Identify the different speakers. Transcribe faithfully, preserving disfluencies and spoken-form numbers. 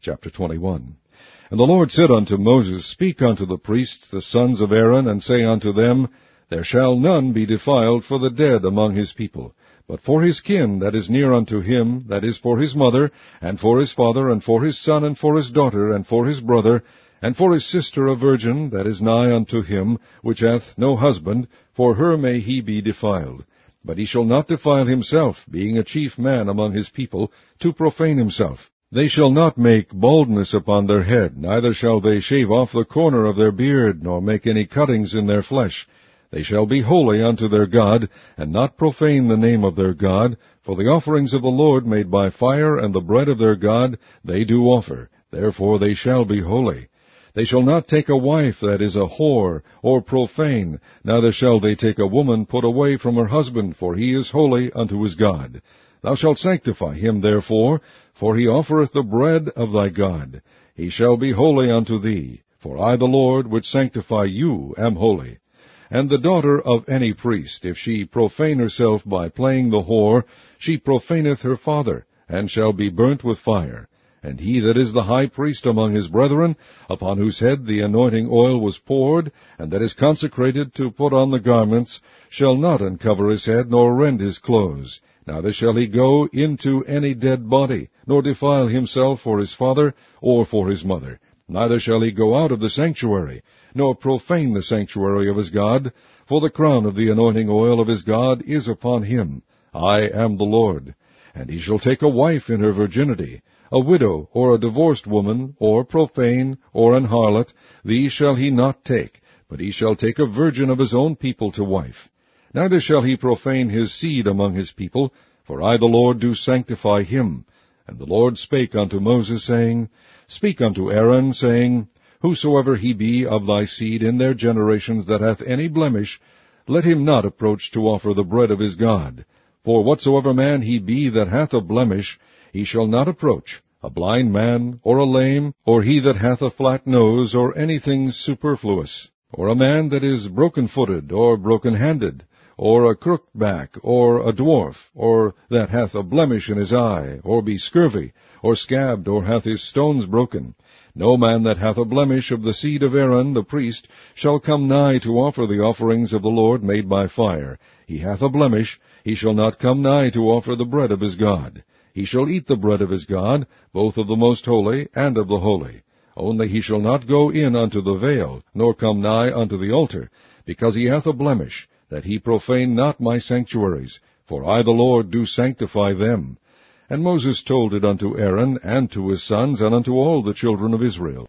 Speaker 1: Chapter twenty-one. And the Lord said unto Moses, Speak unto the priests, the sons of Aaron, and say unto them, There shall none be defiled for the dead among his people, but for his kin that is near unto him, that is for his mother, and for his father, and for his son, and for his daughter, and for his brother, and for his sister a virgin that is nigh unto him, which hath no husband, for her may he be defiled. But he shall not defile himself, being a chief man among his people, to profane himself. They shall not make baldness upon their head, neither shall they shave off the corner of their beard, nor make any cuttings in their flesh. They shall be holy unto their God, and not profane the name of their God, for the offerings of the Lord made by fire and the bread of their God they do offer, therefore they shall be holy. They shall not take a wife that is a whore, or profane, neither shall they take a woman put away from her husband, for he is holy unto his God. Thou shalt sanctify him therefore, for he offereth the bread of thy God. He shall be holy unto thee, for I the Lord, which sanctify you, am holy. And the daughter of any priest, if she profane herself by playing the whore, she profaneth her father, and shall be burnt with fire. And he that is the high priest among his brethren, upon whose head the anointing oil was poured, and that is consecrated to put on the garments, shall not uncover his head, nor rend his clothes. Neither shall he go into any dead body, nor defile himself for his father, or for his mother. Neither shall he go out of the sanctuary, nor profane the sanctuary of his God, for the crown of the anointing oil of his God is upon him. I am the Lord. And he shall take a wife in her virginity, a widow, or a divorced woman, or profane, or an harlot, these shall he not take, but he shall take a virgin of his own people to wife. Neither shall he profane his seed among his people, for I the Lord do sanctify him. And the Lord spake unto Moses, saying, Speak unto Aaron, saying, Whosoever he be of thy seed in their generations that hath any blemish, let him not approach to offer the bread of his God. For whatsoever man he be that hath a blemish, he shall not approach, a blind man, or a lame, or he that hath a flat nose, or anything superfluous, or a man that is broken-footed, or broken-handed, or a crooked back, or a dwarf, or that hath a blemish in his eye, or be scurvy, or scabbed, or hath his stones broken. No man that hath a blemish of the seed of Aaron the priest shall come nigh to offer the offerings of the Lord made by fire. He hath a blemish, he shall not come nigh to offer the bread of his God. He shall eat the bread of his God, both of the most holy and of the holy. Only he shall not go in unto the veil, nor come nigh unto the altar, because he hath a blemish, that he profane not my sanctuaries, for I the Lord do sanctify them. And Moses told it unto Aaron, and to his sons, and unto all the children of Israel.